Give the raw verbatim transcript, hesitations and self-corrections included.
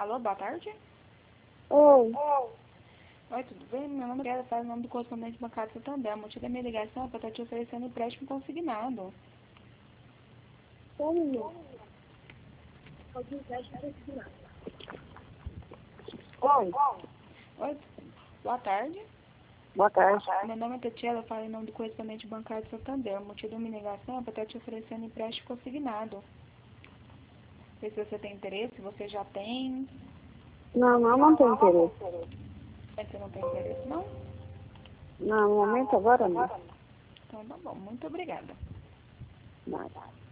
Alô, boa tarde. Oi. Oi, tudo bem? Meu nome é Gabriela, faz o nome do correspondente bancário Santander. O motivo da minha ligação é para estar te oferecendo empréstimo consignado. Como? Oi. Oi, boa tarde. Boa tarde. Meu nome é Tatiela, eu falo em nome do correspondente bancário Santander. O motivo da minha ligação é para estar te oferecendo empréstimo consignado. Não sei se você tem interesse, se você já tem. Não, não, não tenho interesse. Mas você não tem interesse, não? Não, no momento agora não. Então tá bom, muito obrigada. Nada.